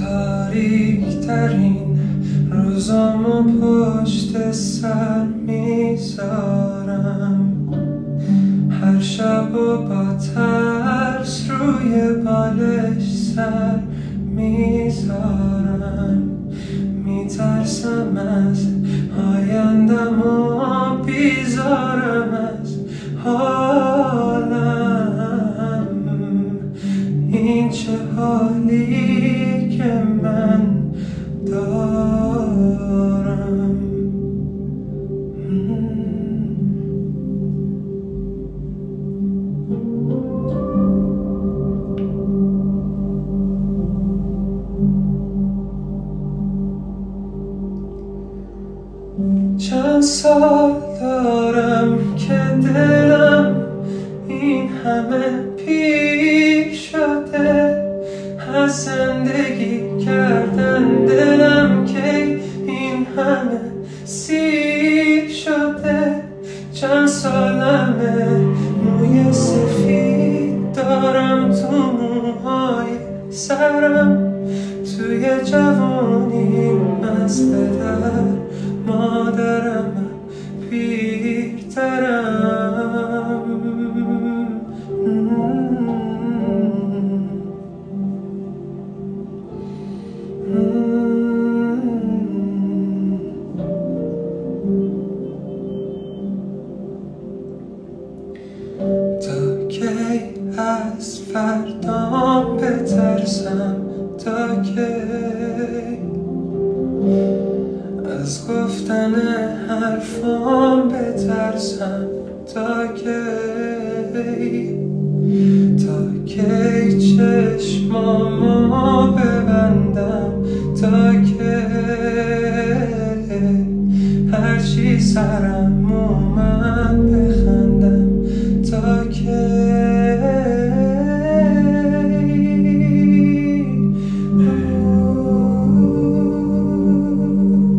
تاریک ترین روزامو پشت سر میذارم، هر شب و با ترس روی بالش سر میذارم. میترسم از آیندم و بیزارم از حالم. این چه حالی که من دارم. چند سال دارم که دلم این همه پیر شده، از زندگی کردن دلم که این همه سیر شده. چند سالمه موی سفید دارم تو موهای سرم، توی جوانی از پدر مادرم پیرترم. تا کی از فردام بترسم؟ تا کی از گفتن حرفام بترسم؟ تا کی چشمامو ببندم؟ تا کی هرچی سرم اومد